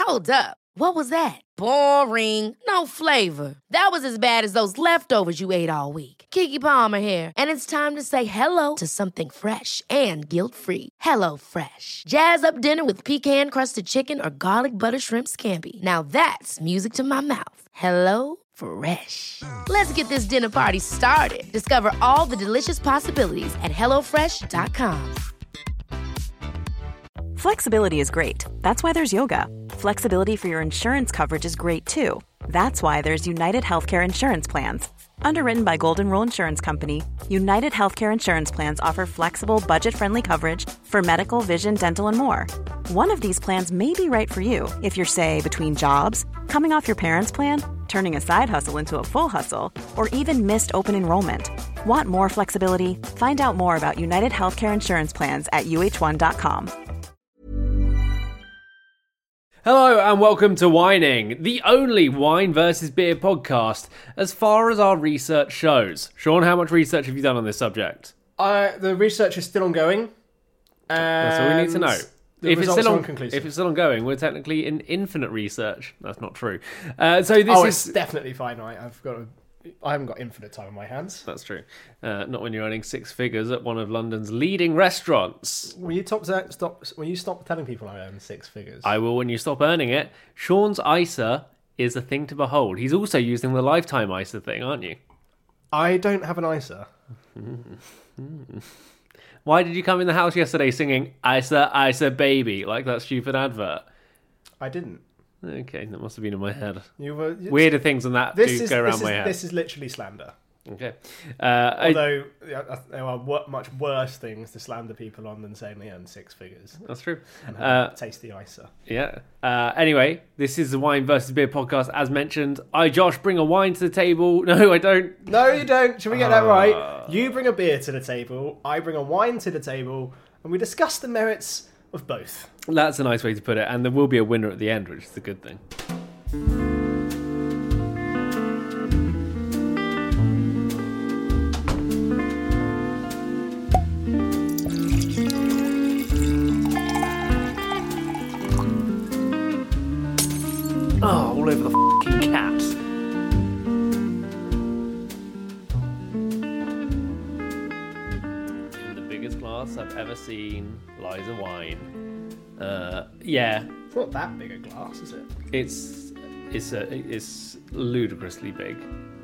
Hold up. What was that? Boring. No flavor. That was as bad as those leftovers you ate all week. Keke Palmer here, and it's time to say hello to something fresh and guilt-free. Hello Fresh. Jazz up dinner with pecan-crusted chicken or garlic butter shrimp scampi. Now that's music to my mouth. Hello Fresh. Let's get this dinner party started. Discover all the delicious possibilities at hellofresh.com. Flexibility is great. That's why there's yoga. Flexibility for your insurance coverage is great too. That's why there's United Healthcare Insurance Plans. Underwritten by Golden Rule Insurance Company, United Healthcare Insurance Plans offer flexible, budget-friendly coverage for medical, vision, dental, and more. One of these plans may be right for you if you're, say, between jobs, coming off your parents' plan, turning a side hustle into a full hustle, or even missed open enrollment. Want more flexibility? Find out more about United Healthcare Insurance Plans at uh1.com. Hello and welcome to Whining, the only wine versus beer podcast as far as our research shows. Sean, how much research have you done on this subject? The research is still ongoing. That's all we need to know. If it's still ongoing, we're technically in infinite research. That's not true. It's definitely finite. I haven't got infinite time on my hands. That's true. Not when you're earning six figures at one of London's leading restaurants. Will you stop telling people I earn six figures? I will when you stop earning it. Sean's ISA is a thing to behold. He's also using the lifetime ISA thing, aren't you? I don't have an ISA. Why did you come in the house yesterday singing ISA, ISA baby, like that stupid advert? I didn't. Okay, that must have been in my head. Weirder things than that go around my head. This is literally slander. Okay. Although there are much worse things to slander people on than saying they earn six figures. That's true. And have a tasty ISA. Yeah. Anyway, this is the Wine versus Beer podcast. As mentioned, I, Josh, bring a wine to the table. No, I don't. No, you don't. Should we get that right? You bring a beer to the table. I bring a wine to the table. And we discuss the merits of both. That's a nice way to put it. And there will be a winner at the end, which is a good thing. Oh, all over the fucking cat. In the biggest glass I've ever seen lies a wine. Yeah. It's not that big a glass, is it? It's ludicrously big.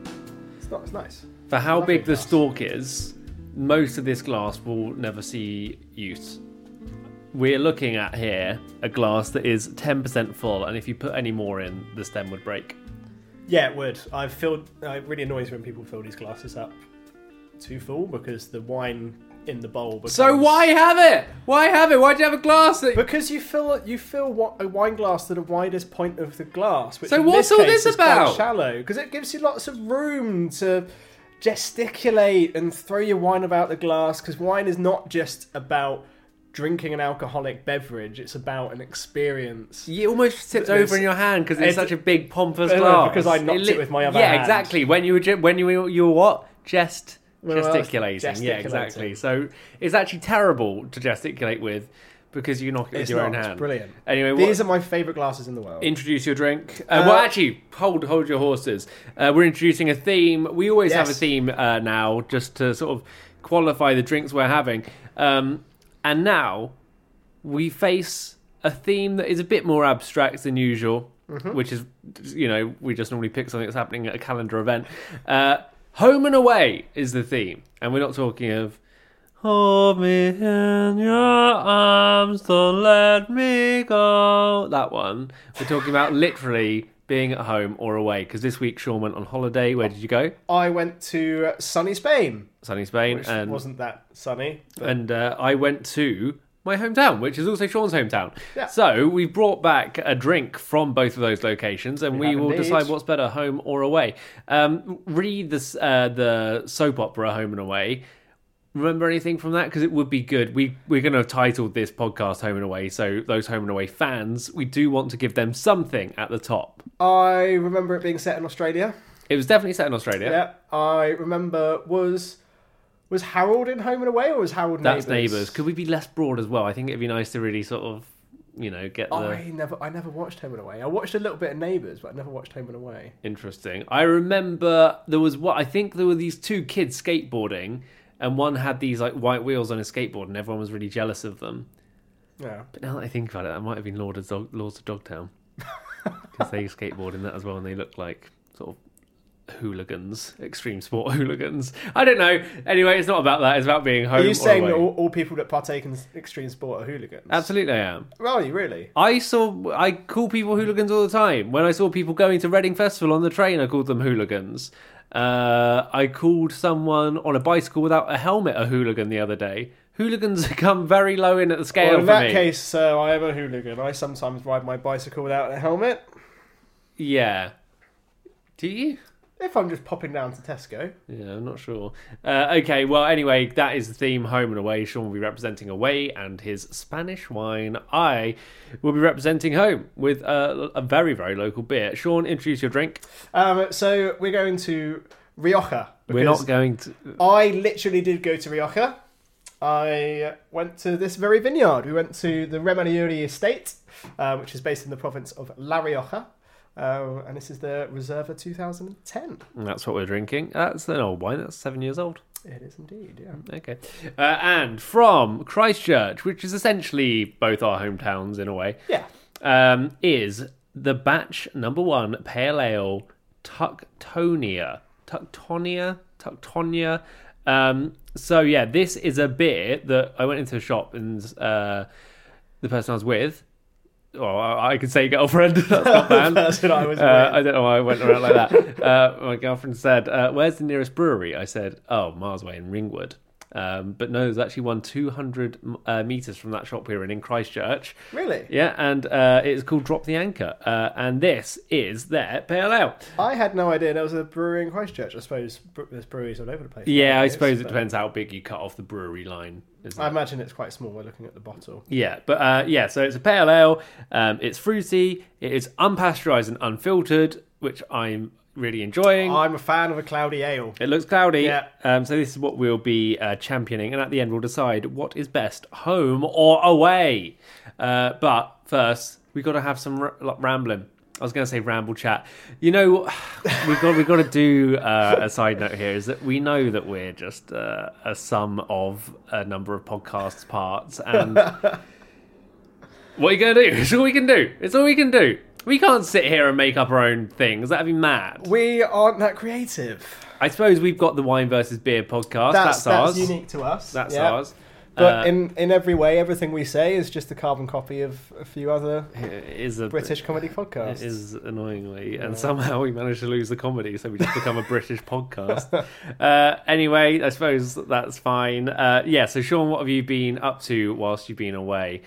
It's nice. For how big the stalk is, most of this glass will never see use. We're looking at here a glass that is 10% full, and if you put any more in, the stem would break. Yeah, it would. It really annoys when people fill these glasses up too full because the wine in the bowl becomes... So why have it? Why have it? Why do you have a glass that... Because you fill a wine glass to the widest point of the glass, which so in what's this all case this is quite about? shallow, because it gives you lots of room to gesticulate and throw your wine about the glass, because wine is not just about drinking an alcoholic beverage, it's about an experience. You almost tipped over in your hand because it's such a big pompous glass. Because I knocked it with my other hand. Yeah, exactly. When you were what? Gesticulating. Yeah, exactly. So it's actually terrible to gesticulate with because you knock it with your own hand. It's brilliant. Anyway, these are my favourite glasses in the world. Introduce your drink. Well, actually, hold your horses. We're introducing a theme. We always have a theme now, just to sort of qualify the drinks we're having. And now we face a theme that is a bit more abstract than usual, which is, we just normally pick something that's happening at a calendar event. Home and away is the theme. And we're not talking of, hold me in your arms, don't let me go. That one. We're talking about literally being at home or away. Because this week Sean went on holiday. Where did you go? I went to sunny Spain. Which and wasn't that sunny. But... And I went to my hometown, which is also Sean's hometown. Yeah. So we brought back a drink from both of those locations, and we will decide what's better, home or away. Read the soap opera Home and Away. Remember anything from that? Because it would be good. We're going to have titled this podcast Home and Away, so those Home and Away fans, we do want to give them something at the top. I remember it being set in Australia. It was definitely set in Australia. Yeah, I remember... Was Harold in Home and Away, or was Harold Neighbours? That's Neighbours. Could we be less broad as well? I think it'd be nice to really sort of get the... I never watched Home and Away. I watched a little bit of Neighbours, but I never watched Home and Away. Interesting. I remember there was I think there were these two kids skateboarding, and one had these like white wheels on his skateboard, and everyone was really jealous of them. Yeah. But now that I think about it, that might have been Lords of Dogtown. Because they skateboard in that as well, and they look like sort of hooligans, extreme sport hooligans. I don't know. Anyway, it's not about that. It's about being home. Are you saying away. that all people that partake in extreme sport are hooligans? Absolutely, I am. Well, are you really? I call people hooligans all the time. When I saw people going to Reading Festival on the train, I called them hooligans. I called someone on a bicycle without a helmet a hooligan the other day. Hooligans come very low in at the scale for me. In that case, I am a hooligan. I sometimes ride my bicycle without a helmet. Yeah. Do you? If I'm just popping down to Tesco. Yeah, I'm not sure. Okay, well, anyway, that is the theme, Home and Away. Sean will be representing Away and his Spanish wine. I will be representing Home with a very, very local beer. Sean, introduce your drink. So we're going to Rioja. We're not going to... I literally did go to Rioja. I went to this very vineyard. We went to the Remaniuri estate, which is based in the province of La Rioja. And this is the Reserva 2010. And that's what we're drinking. That's an old wine. That's 7 years old. It is indeed, yeah. Okay. And from Christchurch, which is essentially both our hometowns in a way, is the batch number 1 Pale Ale Tuctonia. So, yeah, this is a beer that I went into a shop and the person I was with, well, I could say girlfriend. That's not bad. That's what I was. I don't know why I went around like that. My girlfriend said, "Where's the nearest brewery?" I said, "Oh, miles away in Ringwood." But no, there's actually 200 metres from that shop here in Christchurch. Really? Yeah, and it's called Drop the Anchor. And this is their Pale Ale. I had no idea there was a brewery in Christchurch. I suppose there's breweries all over the place. Yeah, I suppose it depends how big you cut off the brewery line. I imagine it's quite small. We're looking at the bottle. Yeah, but so it's a Pale Ale. It's fruity. It is unpasteurised and unfiltered, which I'm really enjoying. I'm a fan of a cloudy ale. It looks cloudy. Yeah. So this is what we'll be championing, and at the end we'll decide what is best, home or away. But first, we've got to have some rambling. I was going to say ramble chat. We've got to do a side note here, is that we know that we're just a sum of a number of podcasts parts, and what are you going to do? It's all we can do. It's all we can do. We can't sit here and make up our own things. That'd be mad. We aren't that creative. I suppose we've got the Wine versus Beer podcast. That's ours. That's unique to us. That's ours. But in every way, everything we say is just a carbon copy of a few other British comedy podcasts. It is, annoyingly. And somehow we managed to lose the comedy, so we just become a British podcast. Anyway, I suppose that's fine. So Sean, what have you been up to whilst you've been away?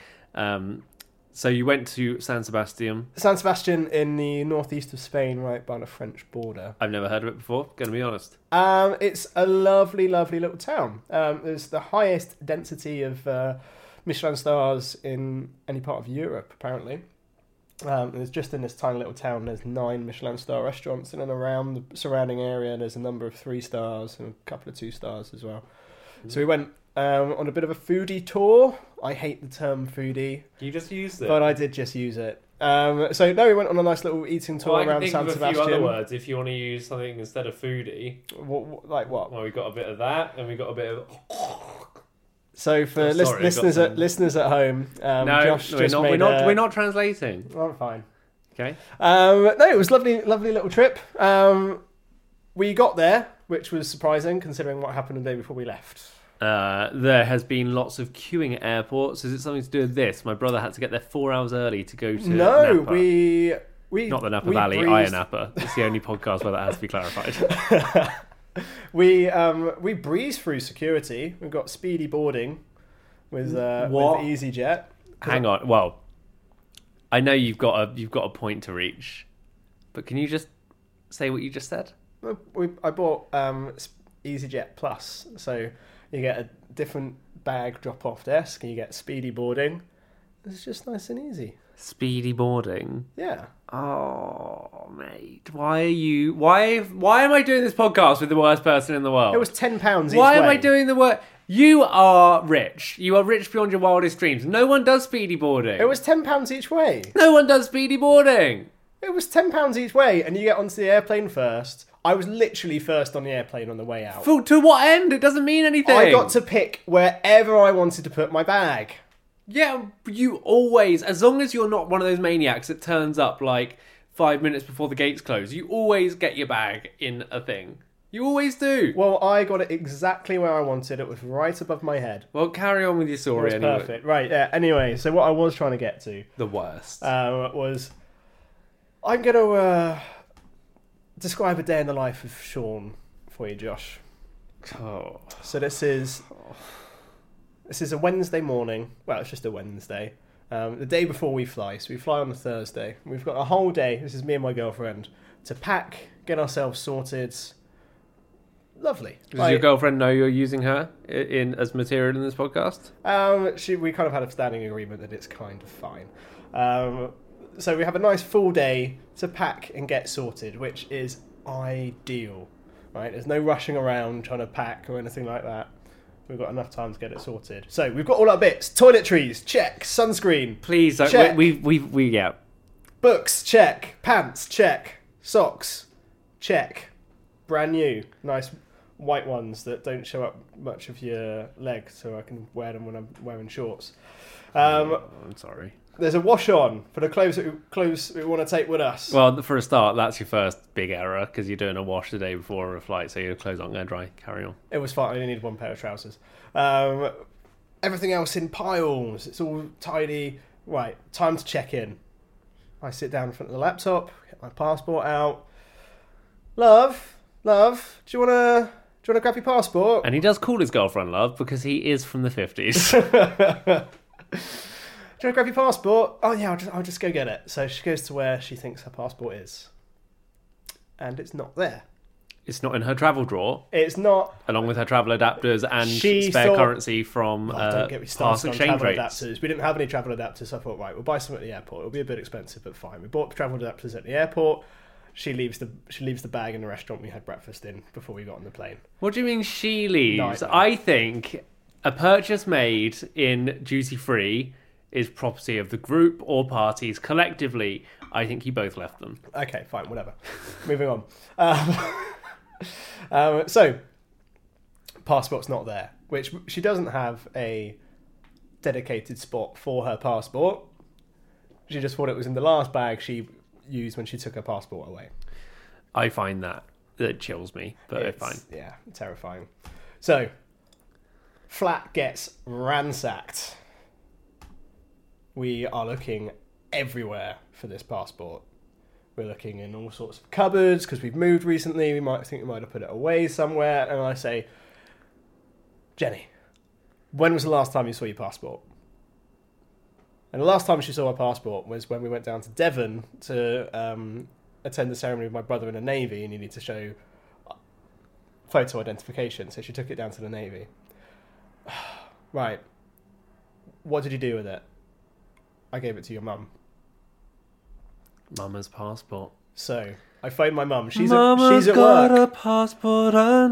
So you went to San Sebastian. San Sebastian in the northeast of Spain, right by the French border. I've never heard of it before, going to be honest. It's a lovely, lovely little town. There's the highest density of Michelin stars in any part of Europe, apparently. There's just in this tiny little town, there's 9 Michelin star restaurants in and around the surrounding area. There's a number of 3 stars and a couple of 2 stars as well. So we went on a bit of a foodie tour. I hate the term foodie. You just used it. But I did just use it. We went on a nice little eating tour around San Sebastian. I can think of a few other words if you want to use something instead of foodie. Like what? Well, we got a bit of that, and we got a bit of... So for listeners at home, Josh we're not translating. Oh, I'm fine. Okay. It was lovely little trip. We got there, which was surprising considering what happened the day before we left. There has been lots of queuing at airports. Is it something to do with this? My brother had to get there 4 hours early to go to Napa. we not the Napa Valley, Ayia Napa. It's the only podcast where that has to be clarified. We breezed through security. We got speedy boarding with EasyJet. Hang on. Well, I know you've got a point to reach, but can you just say what you just said? I bought EasyJet Plus, so you get a different bag drop-off desk, and you get speedy boarding. It's just nice and easy. Speedy boarding. Yeah. Oh, mate. Why am I doing this podcast with the worst person in the world? It was £10 each way. Why am I doing the work? You are rich. You are rich beyond your wildest dreams. No one does speedy boarding. It was £10 each way. No one does speedy boarding. It was £10 each way, and you get onto the airplane first. I was literally first on the airplane on the way out. To what end? It doesn't mean anything. I got to pick wherever I wanted to put my bag. Yeah, you always, as long as you're not one of those maniacs that turns up like 5 minutes before the gates close, you always get your bag in a thing. You always do. Well, I got it exactly where I wanted. It was right above my head. Well, carry on with your story It was anyway. perfect. Right, yeah. Anyway, so what I was trying to get to The worst. was... I'm going to describe a day in the life of Sean for you, Josh. Oh. So this is a Wednesday morning. Well, it's just a Wednesday. The day before we fly. So we fly on a Thursday. We've got a whole day, this is me and my girlfriend, to pack, get ourselves sorted. Lovely. Does your girlfriend know you're using her as material in this podcast? We kind of had a standing agreement that it's kind of fine. So we have a nice full day to pack and get sorted, which is ideal. Right? There's no rushing around trying to pack or anything like that. We've got enough time to get it sorted. So we've got all our bits. Toiletries, check. Sunscreen, Please, check. we yeah. Books, check. Pants, check. Socks, check. Brand new, nice white ones that don't show up much of your leg, so I can wear them when I'm wearing shorts. I'm sorry. There's a wash on for the clothes we want to take with us. Well, for a start, that's your first big error because you're doing a wash the day before a flight, so your clothes aren't going to dry. Carry on. It was fine. I only needed one pair of trousers. Everything else in piles. It's all tidy. Right, time to check in. I sit down in front of the laptop, get my passport out. Love, do you want to grab your passport? And he does call his girlfriend love because he is from the 50s. Do you want to grab your passport? Oh yeah, I'll just go get it. So she goes to where she thinks her passport is. And it's not there. It's not in her travel drawer, It's not. along with her travel adapters and She spare thought- currency from Don't get me past started on exchange travel rates. adapters. We didn't have any travel adapters, so I thought, right, we'll buy some at the airport. It'll be a bit expensive, but fine. We bought travel adapters at the airport. She leaves the bag in the restaurant we had breakfast in before we got on the plane. What do you mean she leaves? Nightmare. I think a purchase made in duty free is property of the group or parties collectively. I think you both left them. Okay, fine, whatever. Moving on. So, passport's not there, which she doesn't have a dedicated spot for her passport. She just thought it was in the last bag she used when she took her passport away. I find that chills me, but it's fine. Yeah, terrifying. So, flat gets ransacked. We are looking everywhere for this passport. We're looking in all sorts of cupboards because we've moved recently. We might have put it away somewhere. And I say, Jenny, when was the last time you saw your passport? And the last time she saw her passport was when we went down to Devon to attend the ceremony with my brother in the Navy, and you need to show photo identification. So she took it down to the Navy. Right. What did you do with it? I gave it to your mum. Mama's passport. So I phoned my mum. She's Mama's at got work. a passport. I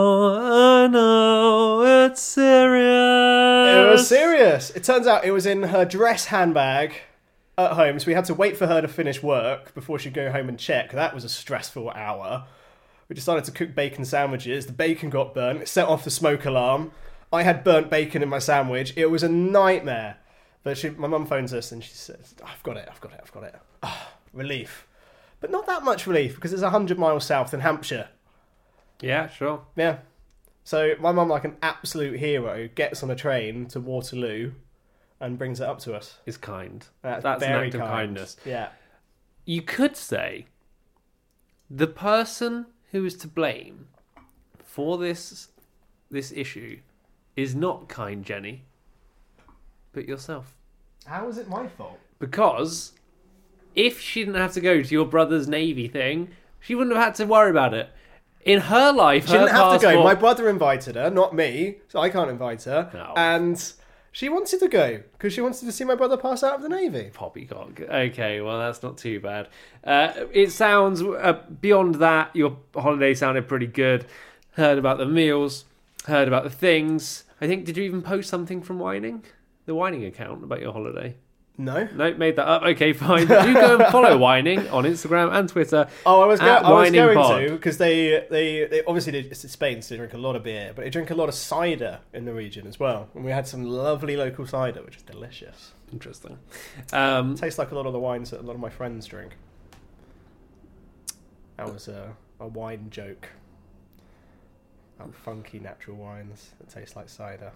know, it's serious. It was serious. It turns out it was in her dress handbag at home, so we had to wait for her to finish work before she'd go home and check. That was a stressful hour. We decided to cook bacon sandwiches. The bacon got burnt. It set off the smoke alarm. I had burnt bacon in my sandwich. It was a nightmare. But my mum phones us and she says, I've got it. Oh, relief. But not that much relief because it's 100 miles south in Hampshire. Yeah, sure. Yeah. So my mum, like an absolute hero, gets on a train to Waterloo and brings it up to us. Is kind. That's an very act of kind. kindness. Yeah. You could say the person who is to blame for this issue is not kind Jenny, but yourself. How is it my fault? Because if she didn't have to go to your brother's Navy thing, she wouldn't have had to worry about it. In her life, She didn't have to go. My brother invited her, not me, so I can't invite her. No. And She wanted to go because she wanted to see my brother pass out of the Navy. Poppycock. Okay, well, that's not too bad. It sounds, beyond that, your holiday sounded pretty good. Heard about the meals, heard about the things. I think, did you even post something from Whining? The Whining account about your holiday? No. Nope, made that up. Okay, fine. Do go and follow Whining on Instagram and Twitter. Oh, I was going Pod. to, because they obviously, it's Spain, so they drink a lot of beer, but they drink a lot of cider in the region as well. And we had some lovely local cider, which is delicious. Interesting. Tastes like a lot of the wines that a lot of my friends drink. That was a wine joke. About funky natural wines that taste like cider.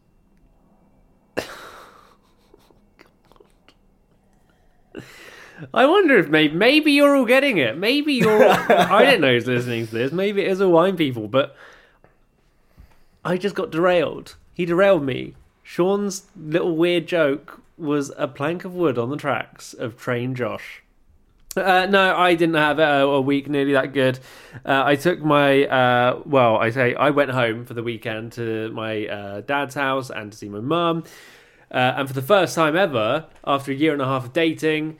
I wonder if maybe you're all getting it. Maybe you're... I didn't know who's listening to this. Maybe it is all wine people, but I just got derailed. He derailed me. Sean's little weird joke was a plank of wood on the tracks of Train Josh. No, I didn't have a week nearly that good. I took my... I went home for the weekend to my dad's house and to see my mum. And for the first time ever, after a year and a half of dating...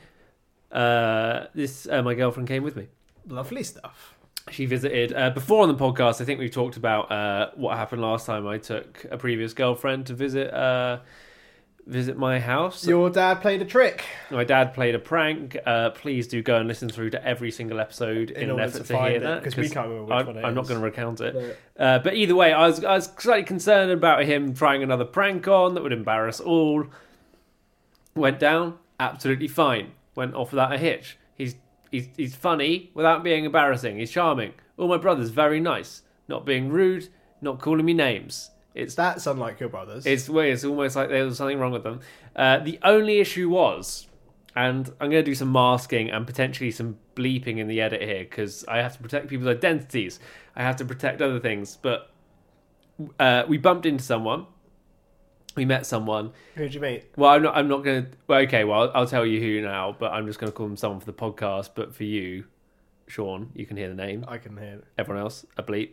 my girlfriend came with me. Lovely stuff. She visited before on the podcast. I think we talked about what happened last time. I took a previous girlfriend to visit my house. Your dad played a trick. My dad played a prank. Please do go and listen through to every single episode in an effort to hear that, because we can't remember which one it is. I'm not going to recount it. But either way, I was slightly concerned about him trying another prank on that would embarrass all. Went down absolutely fine. Went off without a hitch. He's funny without being embarrassing. He's charming. All my brothers very nice. Not being rude. Not calling me names. That's unlike your brothers. It's almost like there was something wrong with them. The only issue was, and I'm going to do some masking and potentially some bleeping in the edit here because I have to protect people's identities. I have to protect other things. But we bumped into someone. We met someone. Who'd you meet? Well, I'm not going to... Well, okay, well, I'll tell you who now, but I'm just going to call them someone for the podcast. But for you, Sean, you can hear the name. I can hear it. Everyone else, a bleep.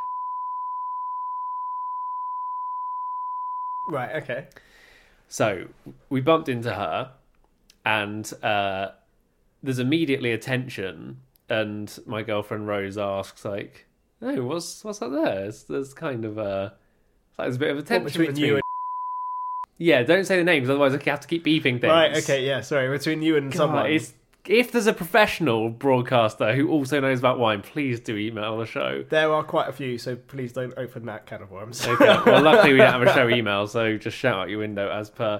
Right, okay. So, we bumped into her, and there's immediately a tension, and my girlfriend Rose asks, like, "Oh, what's up there?" There's kind of there's a bit of a tension between you and... Yeah, don't say the names, otherwise I have to keep beeping things. Right, okay, yeah, sorry, between you and someone. If there's a professional broadcaster who also knows about wine, please do email the show. There are quite a few, so please don't open that can of worms. Okay, well, luckily we don't have a show email, so just shout out your window as per.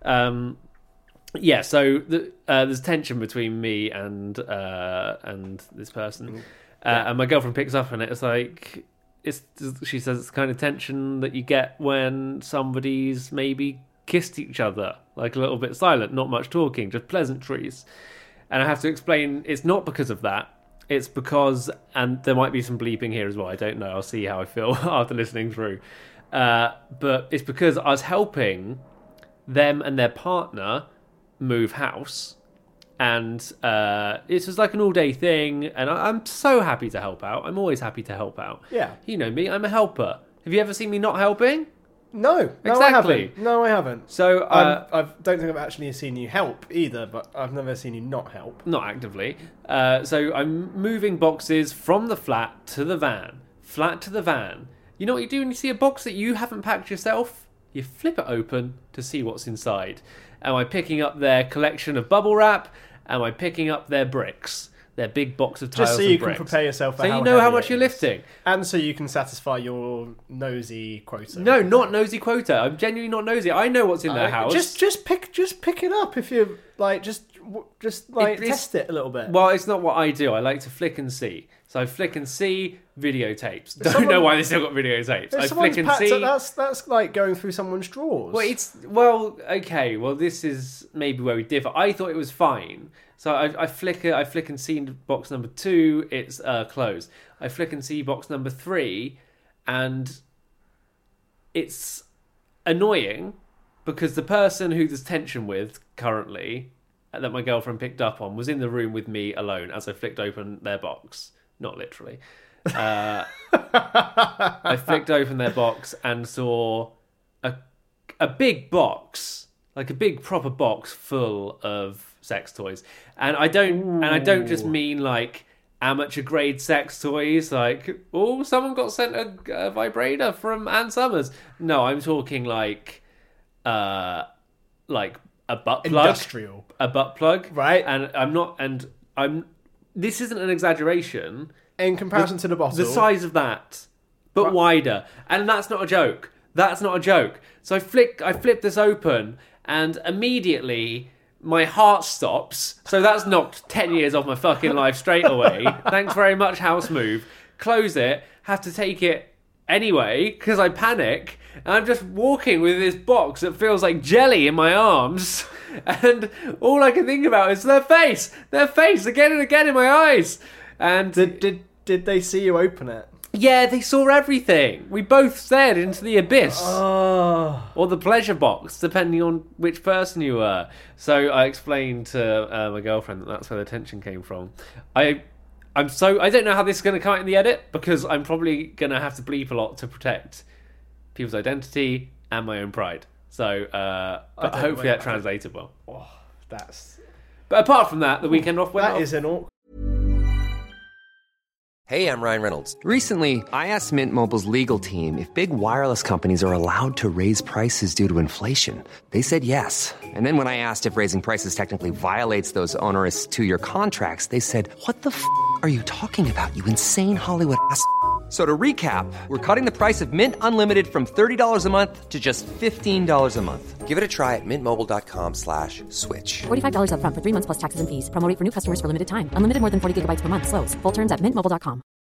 So there's tension between me and this person. And my girlfriend picks up on it. It's like... she says it's the kind of tension that you get when somebody's maybe kissed each other, like a little bit silent, not much talking, just pleasantries. And I have to explain it's not because of that. It's because, and there might be some bleeping here as well, I don't know, I'll see how I feel after listening through. But it's because I was helping them and their partner move house. And it was like an all-day thing, and I'm so happy to help out. I'm always happy to help out. Yeah. You know me, I'm a helper. Have you ever seen me not helping? No, exactly. I haven't. So I don't think I've actually seen you help either, but I've never seen you not help. Not actively. So I'm moving boxes from the flat to the van. Flat to the van. You know what you do when you see a box that you haven't packed yourself? You flip it open to see what's inside. Am I picking up their collection of bubble wrap? Am I picking up their bricks? Their big box of tiles and bricks? Just so you can prepare yourself for so how you know how heavy much it you're is. lifting. And so you can satisfy your nosy quota. No, not nosy quota. I'm genuinely not nosy. I know what's in their house. Just pick it up if you like. Just test it a little bit. Well, it's not what I do. I like to flick and see. So I flick and see videotapes. Don't know why they still got videotapes. I flick and see. That's like going through someone's drawers. Okay. Well, this is maybe where we differ. I thought it was fine. So I flick and see box number 2. It's closed. I flick and see box number 3, and it's annoying because the person who there's tension with currently that my girlfriend picked up on was in the room with me alone as I flicked open their box. Not literally. I flicked open their box and saw a big box, like a big proper box full of sex toys. And I don't just mean like amateur grade sex toys, like, oh, someone got sent a vibrator from Ann Summers. No, I'm talking like a butt plug. Industrial. A butt plug. Right. And this isn't an exaggeration. In comparison to the bottle. The size of that, but wider. And that's not a joke. That's not a joke. So I flip this open, and immediately my heart stops. So that's knocked 10 years off my fucking life straight away. Thanks very much, house move. Close it, have to take it anyway, because I panic. And I'm just walking with this box that feels like jelly in my arms. And all I can think about is their face again and again in my eyes. And did they see you open it? Yeah, they saw everything. We both stared into the abyss. Oh. Or the pleasure box, depending on which person you were. So I explained to my girlfriend that that's where the tension came from. I don't know how this is going to come out in the edit, because I'm probably going to have to bleep a lot to protect people's identity and my own pride. So, but hopefully that translated well. Oh, that's... But apart from that, the weekend off went off. That is an awkward... Hey, I'm Ryan Reynolds. Recently, I asked Mint Mobile's legal team if big wireless companies are allowed to raise prices due to inflation. They said yes. And then when I asked if raising prices technically violates those onerous 2-year contracts, they said, "What the f*** are you talking about, you insane Hollywood ass?" So to recap, we're cutting the price of Mint Unlimited from $30 a month to just $15 a month. Give it a try at mintmobile.com/switch. $45 up front for 3 months plus taxes and fees. Promo rate for new customers for limited time. Unlimited more than 40 gigabytes per month. Slows full terms at mintmobile.com.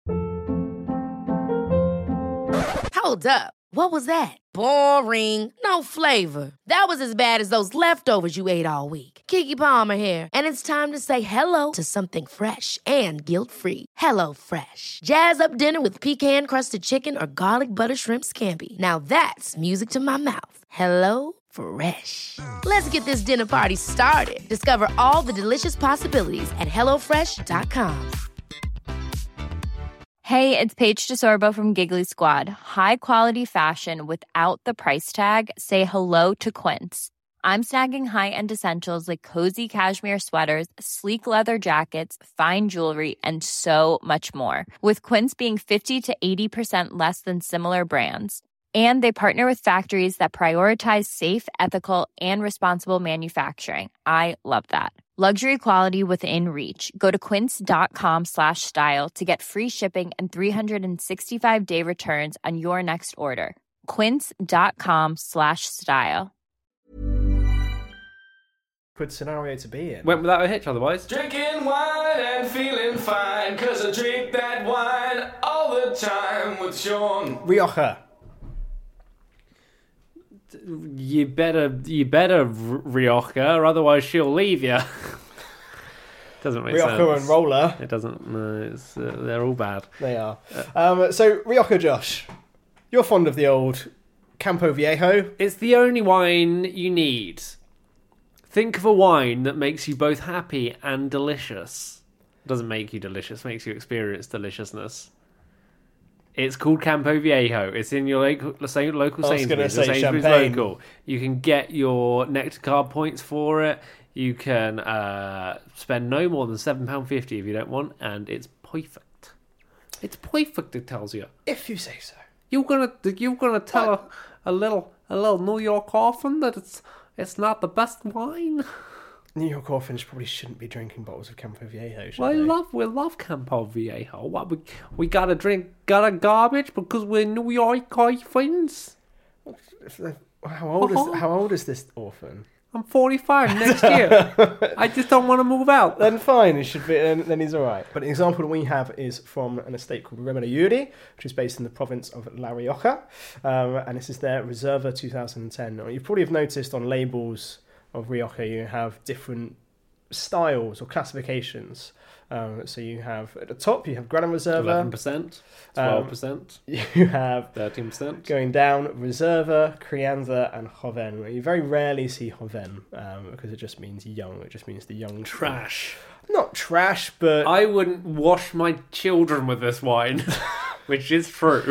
Hold up. What was that? Boring. No flavor. That was as bad as those leftovers you ate all week. Keke Palmer here, and it's time to say hello to something fresh and guilt-free. Hello Fresh. Jazz up dinner with pecan-crusted chicken or garlic butter shrimp scampi. Now that's music to my mouth. Hello Fresh. Let's get this dinner party started. Discover all the delicious possibilities at hellofresh.com. Hey, it's Paige DeSorbo from Giggly Squad. High quality fashion without the price tag. Say hello to Quince. I'm snagging high-end essentials like cozy cashmere sweaters, sleek leather jackets, fine jewelry, and so much more. With Quince being 50 to 80% less than similar brands. And they partner with factories that prioritize safe, ethical, and responsible manufacturing. I love that. Luxury quality within reach. Go to quince.com/style to get free shipping and 365-day returns on your next order. Quince.com/style. Good scenario to be in. Went without a hitch otherwise. Drinking wine and feeling fine, 'cause I drink that wine all the time with Sean. Rioja. You better Rioja, or otherwise she'll leave you. Doesn't make sense. Rioja and Roller. It doesn't. No, they're all bad. They are. So Rioja, Josh, you're fond of the old Campo Viejo. It's the only wine you need. Think of a wine that makes you both happy and delicious. Doesn't make you delicious, makes you experience deliciousness. It's called Campo Viejo. It's in your local Sainsbury's. Sainsbury's local. You can get your Nectar card points for it. You can spend no more than £7.50 if you don't want, and it's perfect. It's perfect, it tells you. If you say so. You're gonna tell a little New York orphan that it's not the best wine. New York orphans probably shouldn't be drinking bottles of Campo Viejo, should Well, they? we love Campo Viejo. What we gotta drink garbage because we're New York orphans. How old is this orphan? I'm 45 next year. I just don't want to move out. Then fine, he should be. Then he's all right. But an example that we have is from an estate called Remedyuri, which is based in the province of La Rioja, and this is their Reserva 2010. Now, you probably have noticed on labels of Rioja, you have different styles or classifications. So you have at the top, you have Gran Reserva, 11%, 12%, you have 13%. Going down, Reserva, Crianza, and Joven. You very rarely see Joven because it just means young. It just means the young Trash. Not trash, but I wouldn't wash my children with this wine, which is true.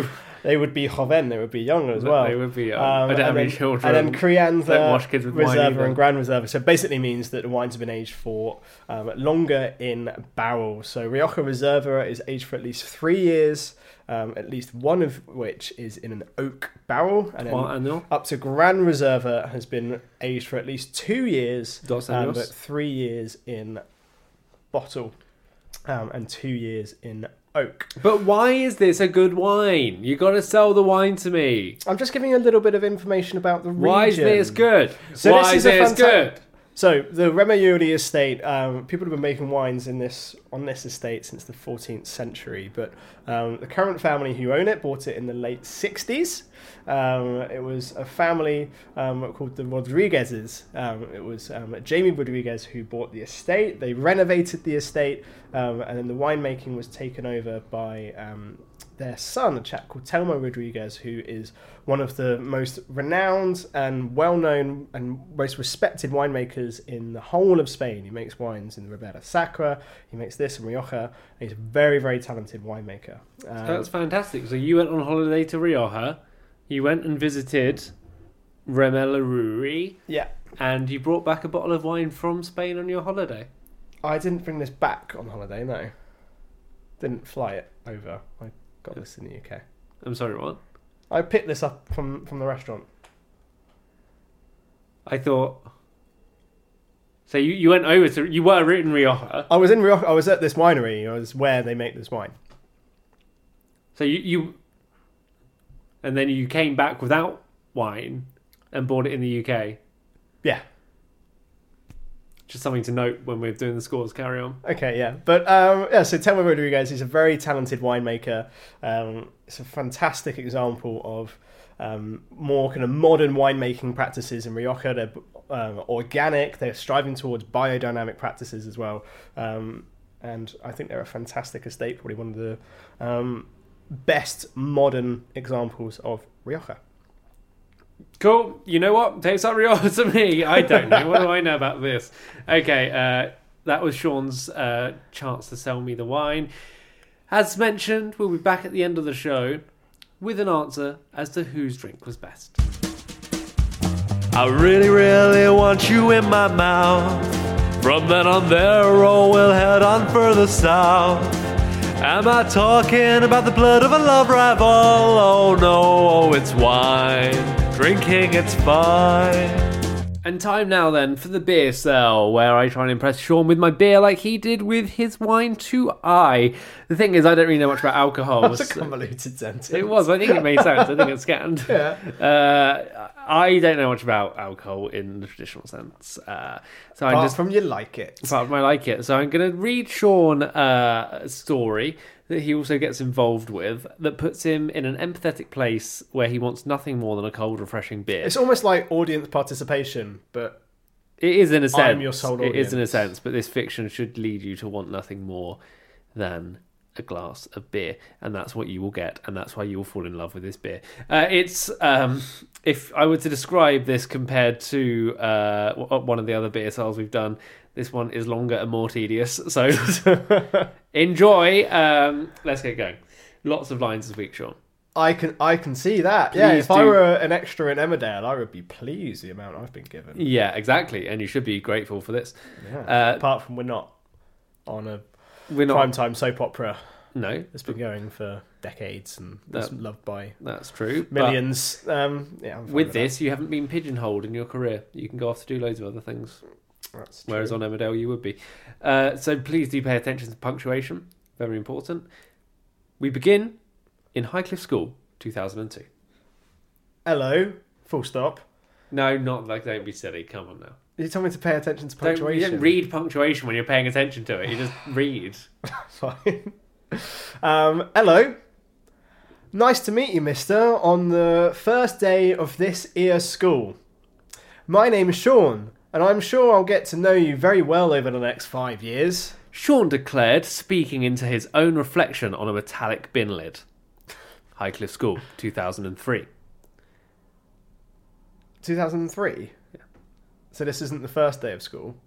They would be joven, they would be young as well. They would be young. I don't have any children. And then Crianza, don't wash kids with wine Reserva either. and Grand Reserva. So it basically means that the wines have been aged for longer in barrel. So Rioja Reserva is aged for at least 3 years, at least one of which is in an oak barrel. And then up to Grand Reserva has been aged for at least 2 years, but 3 years in bottle and 2 years in oak. But why is this a good wine? You got to sell the wine to me. I'm just giving you a little bit of information about the region. Why is this good? So why is this good? So the Remaiuri estate, people have been making wines on this estate since the 14th century, but the current family who own it bought it in the late 60s. It was a family called the Rodriguezes. It was Jamie Rodriguez who bought the estate. They renovated the estate, and then the winemaking was taken over by their son, a chap called Telmo Rodriguez, who is one of the most renowned and well-known and most respected winemakers in the whole of Spain. He makes wines in Ribera Sacra, he makes this in Rioja. He's a very, very talented winemaker. That's fantastic. So you went on holiday to Rioja, you went and visited Remaiuri, yeah, and you brought back a bottle of wine from Spain on your holiday. I didn't bring this back on holiday, no. Didn't fly it over. I got this in the UK. I'm sorry, what? I picked this up from the restaurant. I thought... So you went over to... You were in Rioja. I was in Rioja. I was at this winery. I was where they make this wine. So you... And then you came back without wine and bought it in the UK. Yeah. Just something to note when we're doing the scores. Carry on. Okay, yeah. But, so Telmo Rodriguez is a very talented winemaker. It's a fantastic example of more kind of modern winemaking practices in Rioja. They're organic. They're striving towards biodynamic practices as well. And I think they're a fantastic estate. Probably one of the best modern examples of Rioja. Cool. You know what? Tastes like Rioja to me. I don't know. What do I know about this? Okay, that was Sean's chance to sell me the wine. As mentioned, we'll be back at the end of the show with an answer as to whose drink was best. I really, really want you in my mouth. From then on there, oh, we'll head on further south. Am I talking about the blood of a love rival? Oh no, it's wine. Drinking, it's fine. And time now then for the beer sell, where I try and impress Sean with my beer like he did with his wine to I. The thing is, I don't really know much about alcohol. That was a convoluted sentence. It was. I think it made sense. I think it scanned. Yeah. I don't know much about alcohol in the traditional sense. So Apart from you like it. Apart from I like it. So I'm going to read Sean a story that he also gets involved with that puts him in an empathetic place where he wants nothing more than a cold, refreshing beer. It's almost like audience participation, but it is in a sense. I'm your sole audience. It is in a sense, but this fiction should lead you to want nothing more than a glass of beer, and that's what you will get, and that's why you will fall in love with this beer. It's if I were to describe this compared to one of the other beer sales we've done, this one is longer and more tedious. So enjoy. Let's get going. Lots of lines this week, Sean. I can see that. Please yeah, if I do. were an extra in Emmerdale, I would be pleased the amount I've been given. Yeah, exactly, and you should be grateful for this. Yeah. Apart from we're not on a primetime soap opera. No, it's been going for decades and it's loved by that's true millions. With this, you haven't been pigeonholed in your career. You can go off to do loads of other things. That's true. Whereas on Emmerdale you would be. So please do pay attention to punctuation. Very important. We begin in Highcliffe School, 2002. Hello, full stop. No, not like, don't be silly. Come on now. You told me to pay attention to punctuation. You don't read punctuation when you're paying attention to it. You just read. Fine. Hello. Nice to meet you, mister, on the first day of this here school. My name is Sean, and I'm sure I'll get to know you very well over the next 5 years. Sean declared, speaking into his own reflection on a metallic bin lid. Highcliffe School, 2003. 2003? Yeah. So this isn't the first day of school?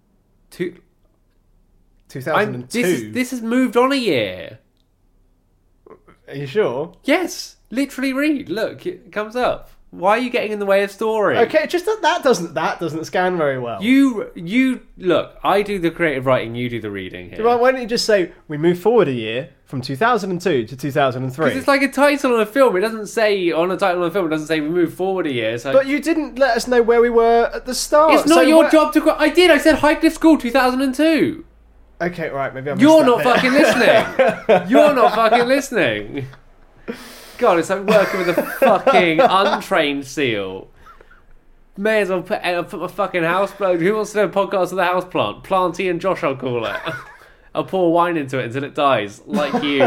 2002. This has moved on a year. Are you sure? Yes, literally read. Look, it comes up. Why are you getting in the way of story? Okay, just that doesn't scan very well. You look. I do the creative writing. You do the reading here. Well, why don't you just say we move forward a year from 2002 to 2003? Because it's like a title on a film. It doesn't say on a title on a film. It doesn't say we move forward a year. So. But you didn't let us know where we were at the start. It's not your job to. I did. I said Highcliffe School 2002. Okay, right. Maybe I'm. You're not fucking listening. You're not fucking listening. God, it's like working with a fucking untrained seal. May as well put my fucking house plant. Who wants to do a podcast with a house plant? Planty and Josh, I'll call it. I'll pour wine into it until it dies, like you.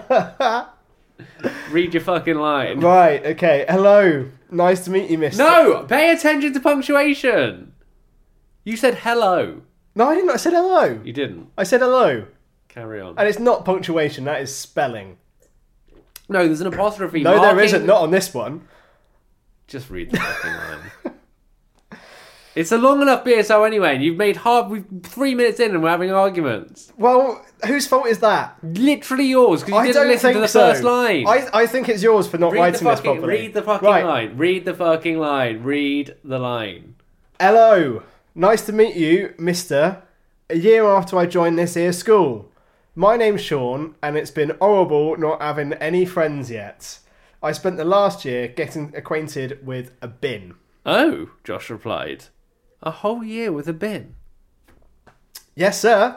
Read your fucking line. Right, okay. Hello. Nice to meet you, mister. No! Pay attention to punctuation. You said hello. No, I didn't. I said hello. You didn't. I said hello. Carry on. And it's not punctuation, that is spelling. No, there's an apostrophe. No, there isn't. Not on this one. Just read the fucking line. It's a long enough BSO anyway, and you've made we're 3 minutes in and we're having arguments. Well, whose fault is that? Literally yours, because you didn't listen to the first line. I think it's yours for not writing this properly. Read the fucking line. Read the fucking line. Read the line. Hello. Nice to meet you, mister. A year after I joined this here school. My name's Sean, and it's been horrible not having any friends yet. I spent the last year getting acquainted with a bin. Oh, Josh replied. A whole year with a bin? Yes, sir.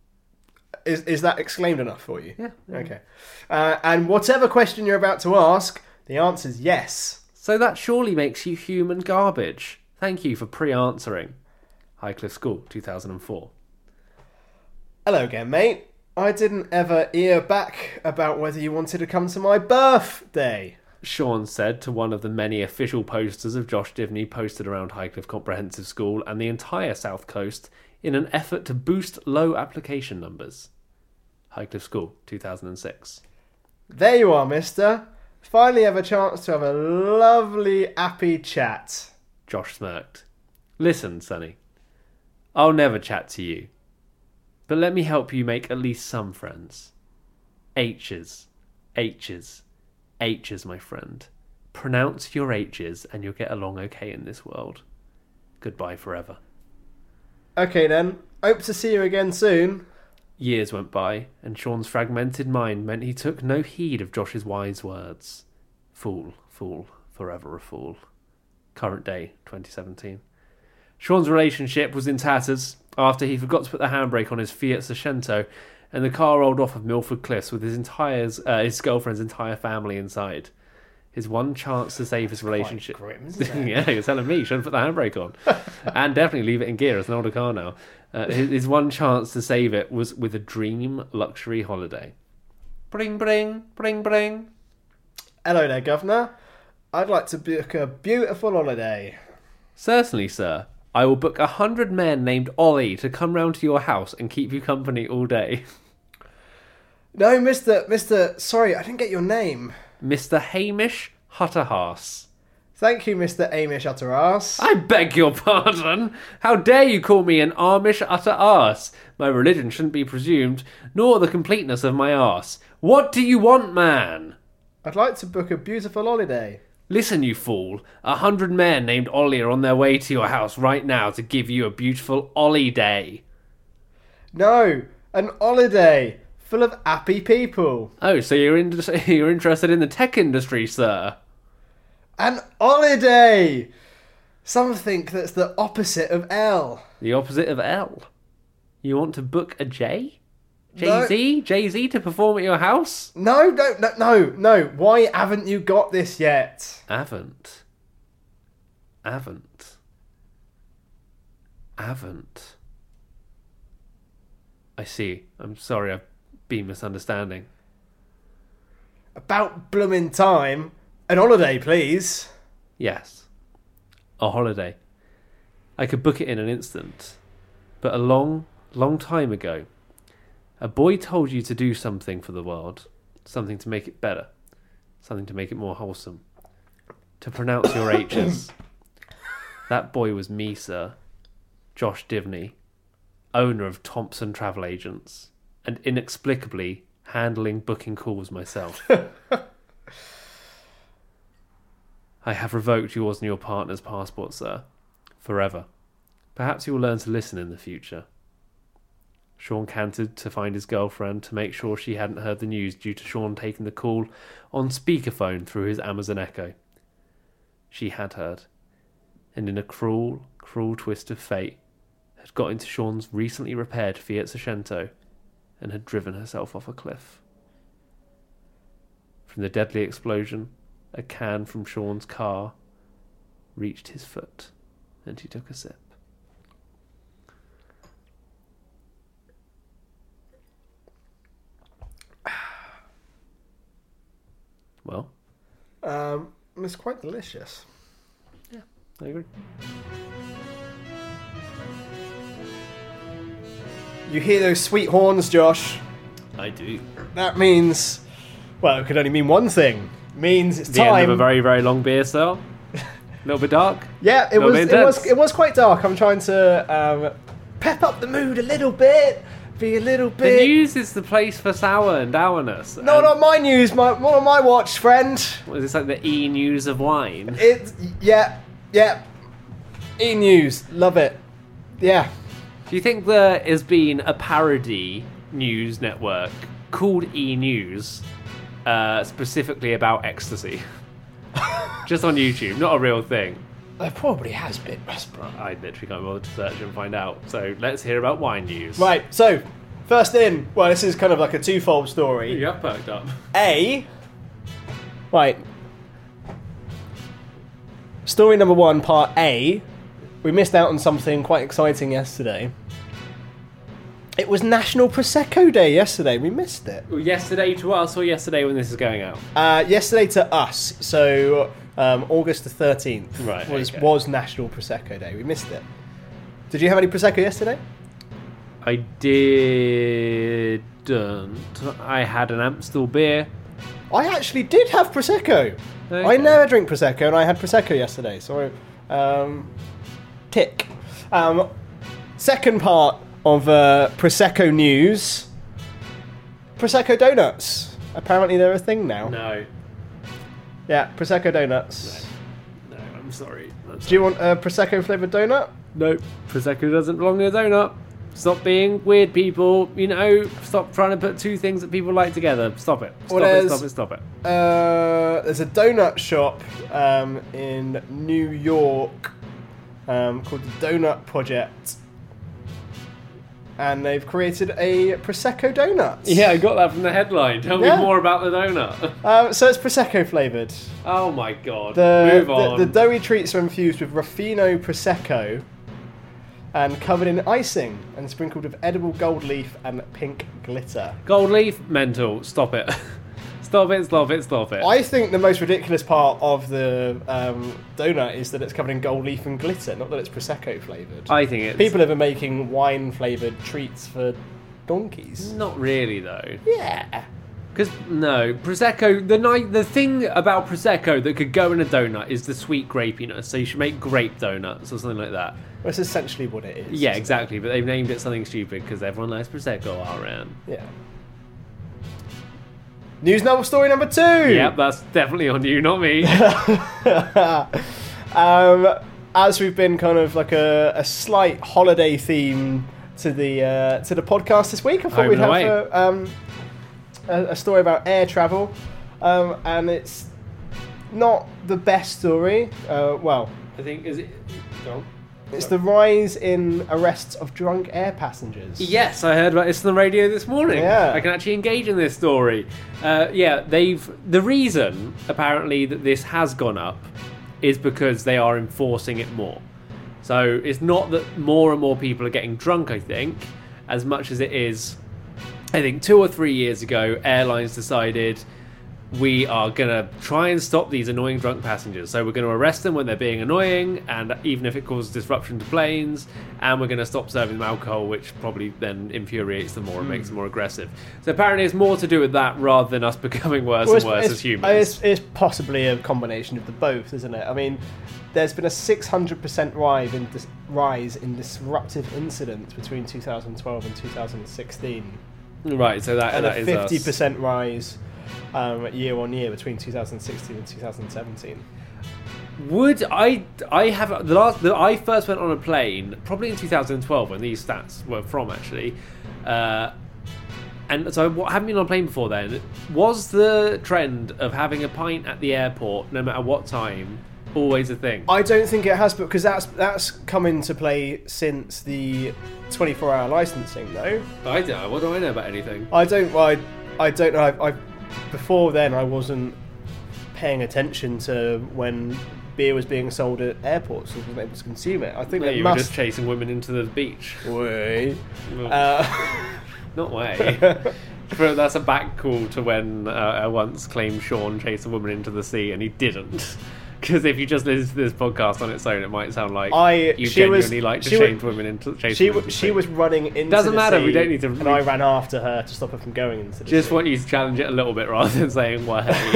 Is that exclaimed enough for you? Yeah. Okay. And whatever question you're about to ask, the answer's yes. So that surely makes you human garbage. Thank you for pre-answering. Highcliffe School, 2004. Hello again, mate. I didn't ever hear back about whether you wanted to come to my birthday. Sean said to one of the many official posters of Josh Divney posted around Highcliffe Comprehensive School and the entire South Coast in an effort to boost low application numbers. Highcliffe School, 2006. There you are, mister. Finally have a chance to have a lovely, happy chat. Josh smirked. Listen, Sonny. I'll never chat to you. But let me help you make at least some friends. H's, H's, H's, my friend. Pronounce your H's and you'll get along okay in this world. Goodbye forever. Okay then. Hope to see you again soon. Years went by, and Sean's fragmented mind meant he took no heed of Josh's wise words. Fool, fool, forever a fool. Current day, 2017. Sean's relationship was in tatters after he forgot to put the handbrake on his Fiat Seicento and the car rolled off of Milford Cliffs with his girlfriend's entire family inside. His one chance to save his relationship... Quite grim, isn't it? Yeah, you're telling me you shouldn't put the handbrake on. And definitely leave it in gear. It's an older car now. His one chance to save it was with a dream luxury holiday. Bring, bring, bring, bring. Hello there, Governor. I'd like to book a beautiful holiday. Certainly, sir. I will book 100 men named Ollie to come round to your house and keep you company all day. No, Mr. Sorry, I didn't get your name. Mr. Hamish Hutterhass. Thank you, Mr. Hamish Utterass. I beg your pardon. How dare you call me an Amish utter arse? My religion shouldn't be presumed, nor the completeness of my arse. What do you want, man? I'd like to book a beautiful holiday. Listen, you fool. 100 men named Ollie are on their way to your house right now to give you a beautiful Ollie day. No, an holiday full of happy people. Oh, so you're interested in the tech industry, sir? An holiday! Something that's the opposite of L. The opposite of L? You want to book a J? Jay-Z? No. Jay-Z to perform at your house? No. Why haven't you got this yet? Haven't. I see. I'm sorry, I've been misunderstanding. About bloomin' time. An holiday, please. Yes. A holiday. I could book it in an instant. But a long, long time ago, a boy told you to do something for the world. Something to make it better. Something to make it more wholesome. To pronounce your H's. That boy was me, sir. Josh Divney, owner of Thompson Travel Agents, and inexplicably handling booking calls myself. I have revoked yours and your partner's passport, sir. Forever. Perhaps you will learn to listen in the future. Sean cantered to find his girlfriend to make sure she hadn't heard the news due to Sean taking the call on speakerphone through his Amazon Echo. She had heard, and in a cruel, cruel twist of fate, had got into Sean's recently repaired Fiat Seicento and had driven herself off a cliff. From the deadly explosion, a can from Sean's car reached his foot, and he took a sip. Well? It's quite delicious. Yeah, I agree. You hear those sweet horns, Josh? I do. That means, well, it could only mean one thing. It means it's the time. End of a very, very long beer sale. A little bit dark. Yeah, it was quite dark. I'm trying to pep up the mood a little bit. Be a little bit. The news is the place for sour and dourness. No, not my news. Not on my watch, friend. What is this, like the E-news of wine? Yeah. E-news, love it. Yeah. Do you think there has been a parody news network called E-news, specifically about ecstasy? Just on YouTube, not a real thing. There probably has been. I literally can't bother to search and find out. So let's hear about wine news. Right, so, first in, well, this is kind of like a twofold story. You have perked up. Right. Story number 1, part A. We missed out on something quite exciting yesterday. It was National Prosecco Day yesterday. We missed it. Yesterday to us or yesterday when this is going out? Yesterday to us. So August the 13th right, was National Prosecco Day. We missed it. Did you have any Prosecco yesterday? I didn't. I had an Amstel beer. I actually did have Prosecco. Okay. I never drink Prosecco, and I had Prosecco yesterday. So, tick. Second part of Prosecco news. Prosecco donuts. Apparently they're a thing now. No. Yeah, Prosecco donuts. No, I'm sorry. Do you want a Prosecco flavoured donut? No, Prosecco doesn't belong in a donut. Stop being weird, people. You know, stop trying to put two things that people like together. Stop it. Stop it. There's a donut shop in New York called the Donut Project. And they've created a Prosecco donut. Yeah, I got that from the headline. Tell me more about the donut. So it's Prosecco flavoured. Oh my god. Move on. The doughy treats are infused with Ruffino Prosecco and covered in icing and sprinkled with edible gold leaf and pink glitter. Gold leaf? Mental. Stop it. Stop it. I think the most ridiculous part of the donut is that it's covered in gold leaf and glitter, not that it's Prosecco flavoured. I think it's... People have been making wine-flavoured treats for donkeys. Not really, though. Yeah. Because, no, Prosecco... The thing about Prosecco that could go in a donut is the sweet grapiness, so you should make grape donuts or something like that. Well, that's essentially what it is. Yeah, exactly, but they've named it something stupid because everyone likes Prosecco around. Yeah. News novel story number 2. Yep, that's definitely on you, not me. As we've been kind of like a slight holiday theme to the podcast this week, I thought we'd have a story about air travel, and it's not the best story. I think is it. Go on. It's the rise in arrests of drunk air passengers. Yes, I heard about this on the radio this morning. Yeah. I can actually engage in this story. The reason, apparently, that this has gone up is because they are enforcing it more. So it's not that more and more people are getting drunk, I think, as much as it is, I think 2 or 3 years ago, airlines decided we are going to try and stop these annoying drunk passengers. So we're going to arrest them when they're being annoying, and even if it causes disruption to planes, and we're going to stop serving them alcohol, which probably then infuriates them more and makes them more aggressive. So apparently it's more to do with that rather than us becoming worse and worse as humans. It's possibly a combination of the both, isn't it? I mean, there's been a 600% rise in disruptive incidents between 2012 and 2016. Right, so that and that a is 50% rise year on year between 2016 and 2017. Would I have I first went on a plane probably in 2012 when these stats were from actually, and so I haven't been on a plane before then. Was the trend of having a pint at the airport no matter what time always a thing? I don't think it has, because that's come into play since the 24-hour licensing, though. I don't know. What do I know about anything? I don't know. I before then I wasn't paying attention to when beer was being sold at airports and wasn't able to consume it. I think you were just chasing women into the beach. Way. Not way. That's a back call to when I once claimed Sean chased a woman into the sea and he didn't. Because if you just listen to this podcast on its own, it might sound like you genuinely like to chase women into the sea. She was running into Doesn't the matter, sea, we don't need to... And I ran after her to stop her from going into the sea. Just want you to challenge it a little bit rather than saying, well, hey.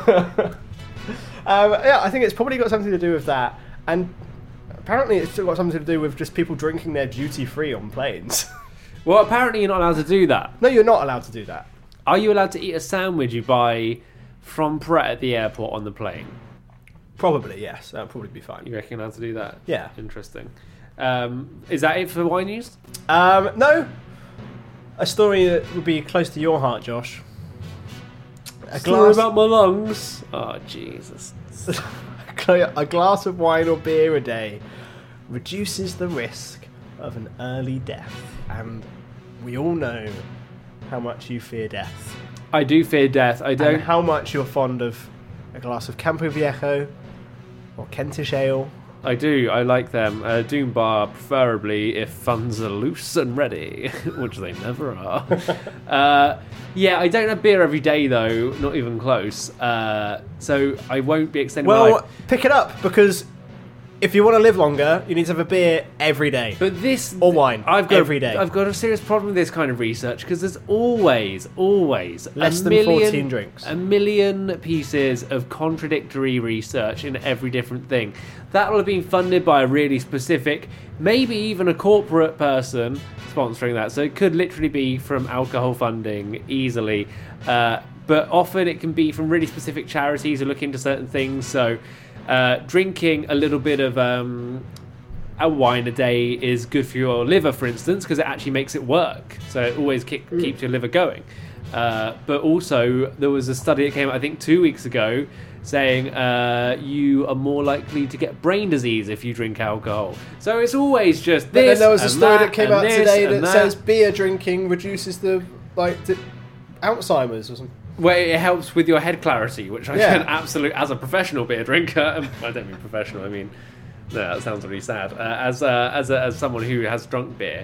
Yeah, I think it's probably got something to do with that. And apparently it's still got something to do with just people drinking their duty-free on planes. Well, apparently you're not allowed to do that. No, you're not allowed to do that. Are you allowed to eat a sandwich you buy from Pret at the airport on the plane? Probably, yes. That would probably be fine. You reckon you're allowed to do that? Yeah. Interesting. Is that it for wine news? No. A story that would be close to your heart, Josh. Story about my lungs. Oh, Jesus. A glass of wine or beer a day reduces the risk of an early death. And we all know how much you fear death. I do fear death. I don't. And how much you're fond of a glass of Campo Viejo or Kentish ale. I do. I like them. Doom Bar, preferably if funds are loose and ready, which they never are. Yeah, I don't have beer every day, though. Not even close. So I won't be extending my life. Pick it up, because if you want to live longer, you need to have a beer every day. But this... Or wine, every day. I've got a serious problem with this kind of research, because there's always less than 14 drinks. A million pieces of contradictory research in every different thing. That will have been funded by a really specific, maybe even a corporate person sponsoring that. So it could literally be from alcohol funding easily. But often it can be from really specific charities who look into certain things. So... drinking a little bit of a wine a day is good for your liver, for instance, because it actually makes it work. So it always keeps your liver going. But also, there was a study that came out, I think, 2 weeks ago, saying you are more likely to get brain disease if you drink alcohol. So it's always just this. But then there was a story that came out today that that says beer drinking reduces the Alzheimer's or something. Well, it helps with your head clarity, which I can absolutely, as a professional beer drinker, I don't mean professional, I mean, no, that sounds really sad. As someone who has drunk beer,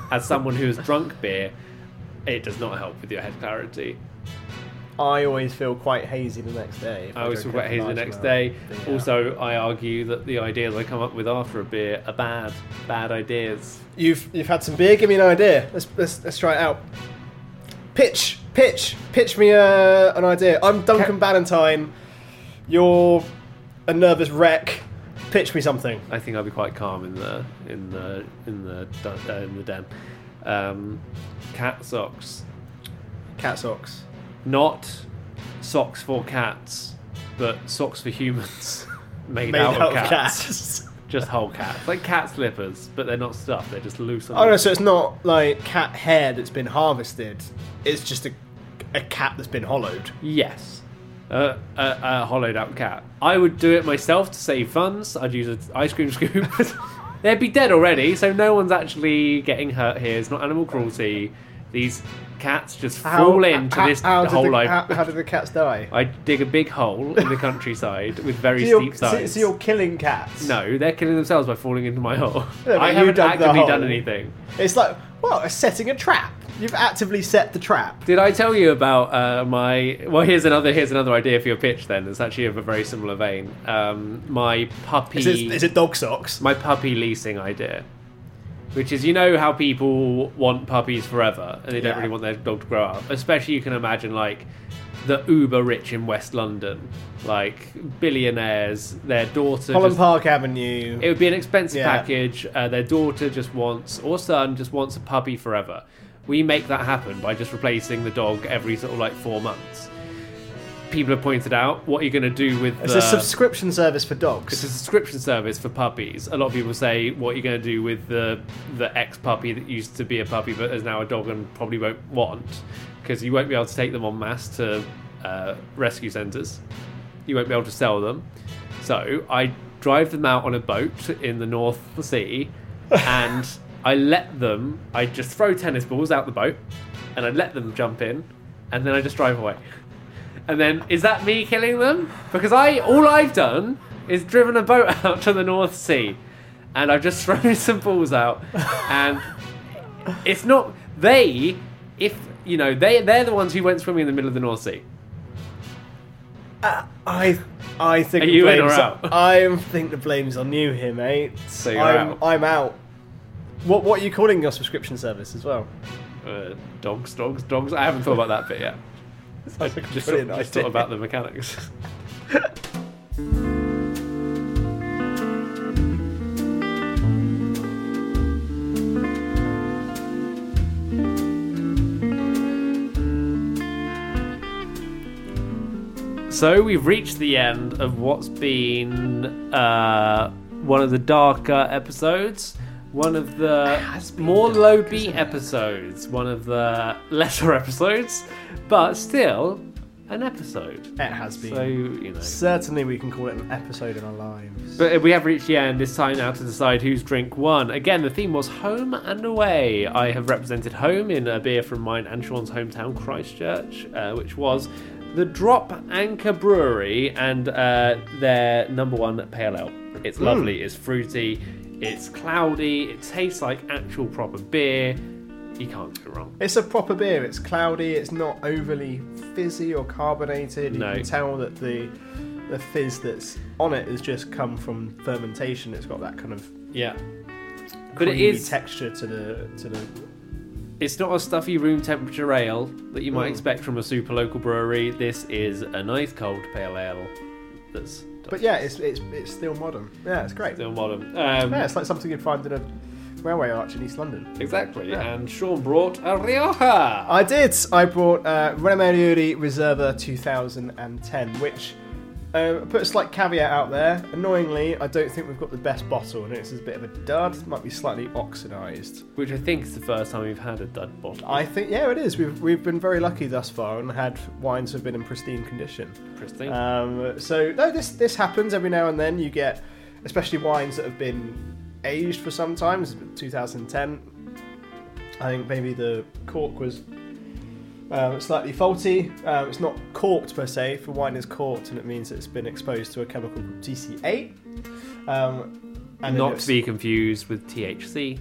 it does not help with your head clarity. I always feel quite hazy the next day. I always feel quite hazy the next day. Also, I argue that the ideas I come up with after a beer are bad ideas. You've had some beer. Give me an idea. Let's try it out. Pitch me an idea. I'm Duncan Ballantyne. You're a nervous wreck. Pitch me something. I think I'll be quite calm in the den. Cat socks. Cat socks. Not socks for cats, but socks for humans. made out of cats. Just whole cats. Like cat slippers, but they're not stuffed, they're just loose. Oh no, so it's not like cat hair that's been harvested. It's just a cat that's been hollowed. Yes. A hollowed out cat. I would do it myself to save funds. I'd use an ice cream scoop. They'd be dead already, so no one's actually getting hurt here. It's not animal cruelty. These cats just fall into this hole. How did the cats die? I dig a big hole in the countryside with very steep sides. So you're killing cats? No, they're killing themselves by falling into my hole. Yeah, I haven't actively done anything. It's like, well, it's setting a trap. You've actively set the trap. Did I tell you about my... Well, here's another idea for your pitch then. It's actually of a very similar vein. My puppy... Is it dog socks? My puppy leasing idea. Which is, you know how people want puppies forever and they don't really want their dog to grow up. Especially you can imagine like the uber rich in West London. Like billionaires, their daughter... Holland Park Avenue. It would be an expensive package. Their daughter just wants, or son just wants a puppy forever. We make that happen by just replacing the dog every sort of like 4 months. People have pointed out, what are you going to do with It's a subscription service for dogs. It's a subscription service for puppies. A lot of people say, what are you going to do with the ex-puppy that used to be a puppy but is now a dog and probably won't want? Because you won't be able to take them en masse to rescue centres. You won't be able to sell them. So I drive them out on a boat in the North Sea and I just throw tennis balls out the boat and I let them jump in and then I just drive away. And then, is that me killing them? Because all I've done is driven a boat out to the North Sea, and I've just thrown some balls out, and it's not they're the ones who went swimming in the middle of the North Sea. I think Are you in or out? I think the blame's on you here, mate. So you're out. I'm out. What are you calling your subscription service as well? Dogs. I haven't thought about that bit yet. I just thought about the mechanics. So we've reached the end of what's been one of the darker episodes, one of the more low-beat episodes, one of the lesser episodes, but still an episode. It has been. So, certainly we can call it an episode in our lives. But we have reached the end. It's time now to decide whose drink won. Again, the theme was home and away. I have represented home in a beer from mine and Sean's hometown, Christchurch, which was the Drop Anchor Brewery and their number one pale ale. It's lovely, it's fruity, it's cloudy, it tastes like actual proper beer. You can't go wrong. It's a proper beer. It's cloudy. It's not overly fizzy or carbonated. You can tell that the fizz that's on it has just come from fermentation. It's got that kind of but it is texture to the. It's not a stuffy room temperature ale that you might expect from a super local brewery. This is a nice cold pale ale. But yeah, it's still modern. Yeah, it's great. Still modern. It's like something you'd find in a railway arch in East London. Exactly. Yeah. And Sean brought a Rioja. I did. I brought Renomariuri Reserva 2010, which put a slight caveat out there. Annoyingly, I don't think we've got the best bottle, and it's a bit of a dud. It might be slightly oxidised. Which I think is the first time we've had a dud bottle. I think, yeah, it is. We've been very lucky thus far and had wines that have been in pristine condition. Pristine. So, no, this happens every now and then. You get, especially wines that have been aged for some time. It's 2010. I think maybe the cork was slightly faulty. It's not corked per se. For wine is corked, and it means it's been exposed to a chemical called TC8. And not to be confused with THC.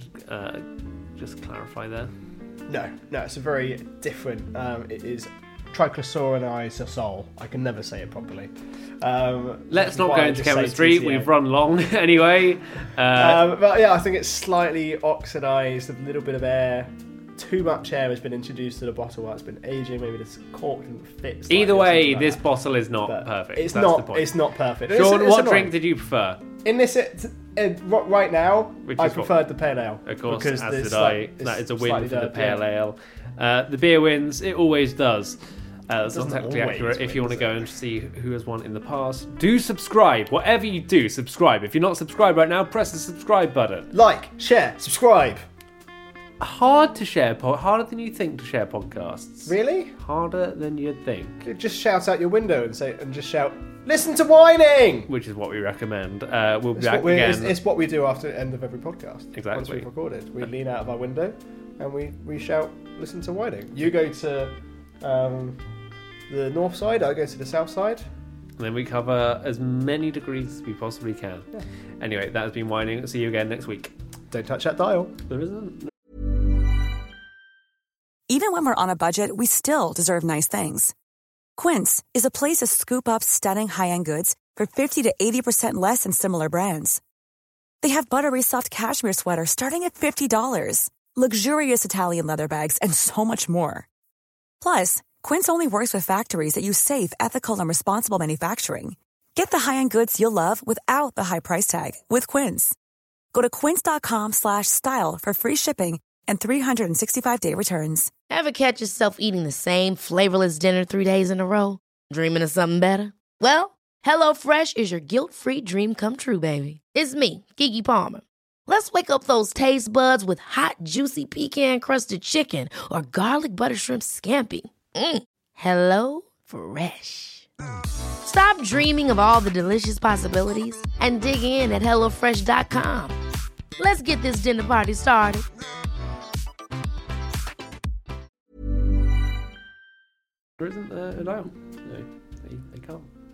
Just clarify there. No, it's a very different. It is triclosuronizosol. I can never say it properly. Let's not go into chemistry. We've run long anyway. But yeah, I think it's slightly oxidized. A little bit of air. Too much air has been introduced to the bottle while it's been aging. Maybe this cork didn't fit. Either way, this bottle is not perfect. It's That's not. the point. It's not perfect. Sean, what drink did you prefer? In this, right now, I preferred the pale ale. Of course, as did I. That is a win for the pale ale. The beer wins. It always does. That's not technically accurate. If you want to go and see who has won in the past, do subscribe. Whatever you do, subscribe. If you're not subscribed right now, press the subscribe button. Like, share, subscribe. Harder than you think to share podcasts. Really? Harder than you'd think. Just shout out your window and just shout, "Listen to whining!" Which is what we recommend. We'll be back again. It's what we do after the end of every podcast. Exactly. Once we've recorded, we lean out of our window and we shout, "Listen to whining." You go to the north side, I go to the south side. And then we cover as many degrees as we possibly can. Yeah. Anyway, that has been whining. See you again next week. Don't touch that dial. There isn't. Even when we're on a budget, we still deserve nice things. Quince is a place to scoop up stunning high-end goods for 50 to 80% less than similar brands. They have buttery soft cashmere sweaters starting at $50, luxurious Italian leather bags, and so much more. Plus, Quince only works with factories that use safe, ethical, and responsible manufacturing. Get the high-end goods you'll love without the high price tag with Quince. Go to quince.com/style for free shipping and 365-day returns. Ever catch yourself eating the same flavorless dinner 3 days in a row? Dreaming of something better? Well, HelloFresh is your guilt-free dream come true, baby. It's me, Keke Palmer. Let's wake up those taste buds with hot, juicy pecan-crusted chicken or garlic butter shrimp scampi. Hello Fresh. Stop dreaming of all the delicious possibilities and dig in at HelloFresh.com. Let's get this dinner party started. Isn't there allowed? No, they can't.